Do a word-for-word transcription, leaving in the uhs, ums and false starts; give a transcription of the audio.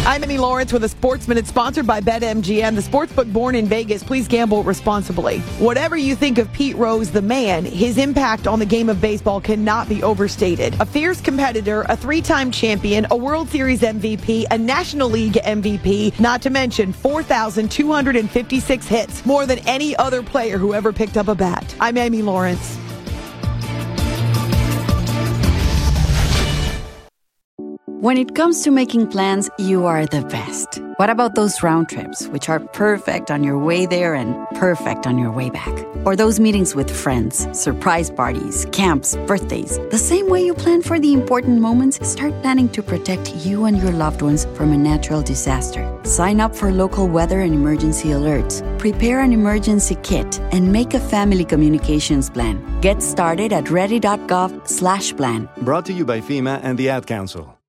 I'm Amy Lawrence with a Sports Minute sponsored by BetMGM, the sportsbook born in Vegas. Please gamble responsibly. Whatever you think of Pete Rose, the man, his impact on the game of baseball cannot be overstated. A fierce competitor, a three-time champion, a World Series M V P, a National League M V P, not to mention four thousand two hundred fifty-six hits, more than any other player who ever picked up a bat. I'm Amy Lawrence. When it comes to making plans, you are the best. What about those round trips, which are perfect on your way there and perfect on your way back? Or those meetings with friends, surprise parties, camps, birthdays. The same way you plan for the important moments, start planning to protect you and your loved ones from a natural disaster. Sign up for local weather and emergency alerts. Prepare an emergency kit and make a family communications plan. Get started at ready.gov slash plan. Brought to you by FEMA and the Ad Council.